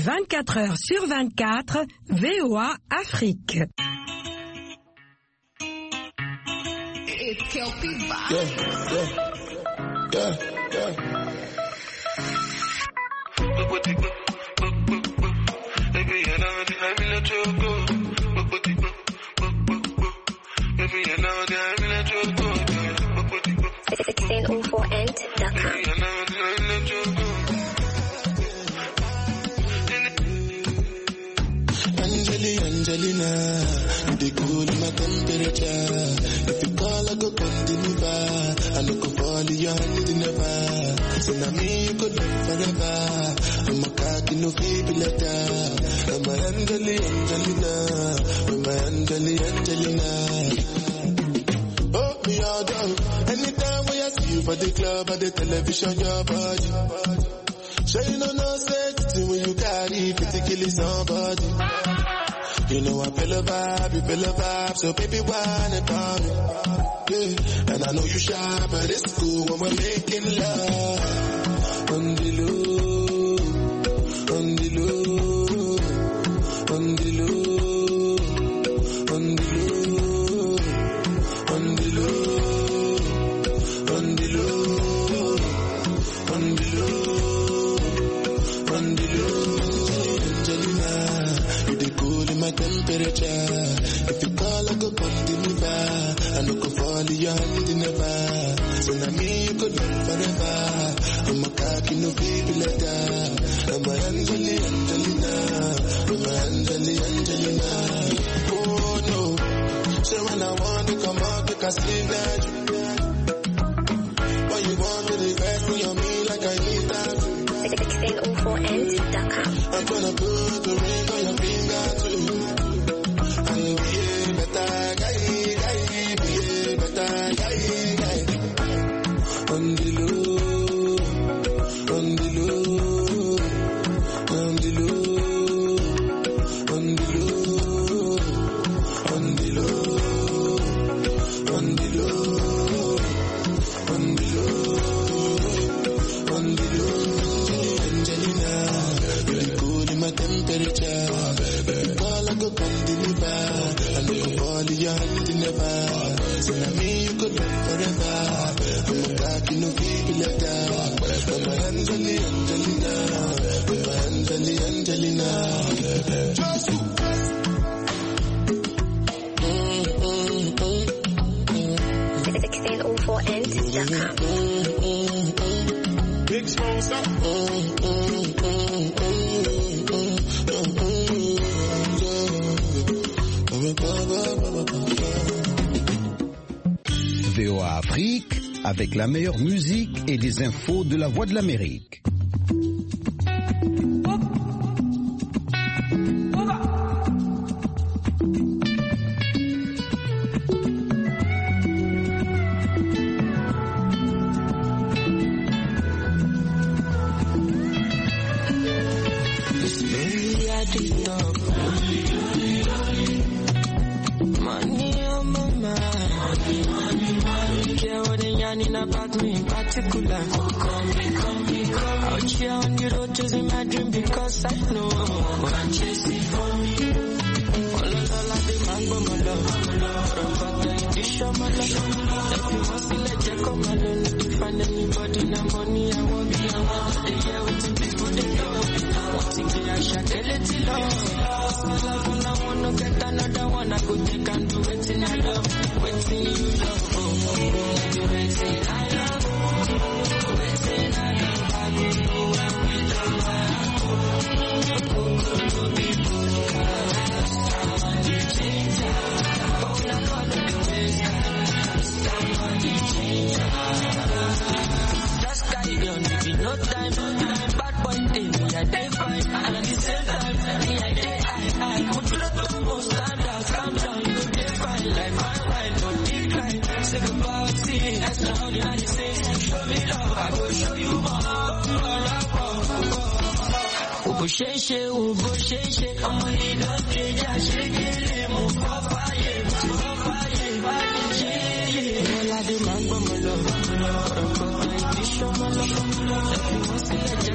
24 heures sur 24, VOA Afrique. It's Kelpie Vibe. Yeah. Angelina, they cool my temperature. If you call, I go come deliver. I look up all your hand in the bar. So now me, you could live forever. I'm a cocky, no baby letter. I'm a Angelina. I'm a Angelina. Oh, me all down. Anytime when I see you for the club or the television, your body. Sure you know no safety when you carry particularly somebody. You know I feel a vibe, so baby whine about me. Yeah, and I know you shy, but it's cool when we're making love. On the low, on the low, on the low, on the low, on the low, on the low, on the low, on the low. Angelina, you the cool in my temperature. If you call, I go come deliver. I look up all your hand in the bar. So now me, you could live forever. I'm a cocky, no baby letter. I'm a Angelina. I'm a Angelina. Oh no. So when I want to come out, I see that. But you want me to rest me on me like I need that. 1604end.com. I'm gonna put the ring on your finger too. And be a better guy. Be a better guy. On the low, on the low, on the low, on the low, on the low, on the low, on the low, on the low. Angelina, you the cool in my temperature. If you call, I go come deliver. I look up all your hand in the bar. So now me, you could live forever. I'm a cocky, no baby letter. I'm a Angelina. I'm a Angelina. Just you. 1604end.com. Big sponsor. VOA Afrique, avec la meilleure musique et des infos de la Voix de l'Amérique. About me in particular. Out here on the road chasing my dream because I know I'm chasing for me. All the mango, my love. From show my love. If you want to let you come, I don't need to find anybody. No money, I won't be around. They hear what the people they know. One thing I shall tell it to love. I want to get another one. I could take and do it in I love. Waiting you love. Waiting I love. Waiting I love. I will know when we don't somebody change. Just carry on, no time. Bad boy thing, me I dey fine. And at the same time, me I dey high. Put lot of most standards, calm down, you dey fine. Like fine wine, no decline. Say goodbye, see, that's not how the United States. Show me love, I will show you more. Ubo sheshe, ọmọ industry ja shekele, mo fọfáyé, All I do, man, but my love. Ọ̀rọ̀ kan ìdí ṣọ́mọ́ lọ́wọ́. Ẹ̀fí wọ́n sílẹ̀ jẹ́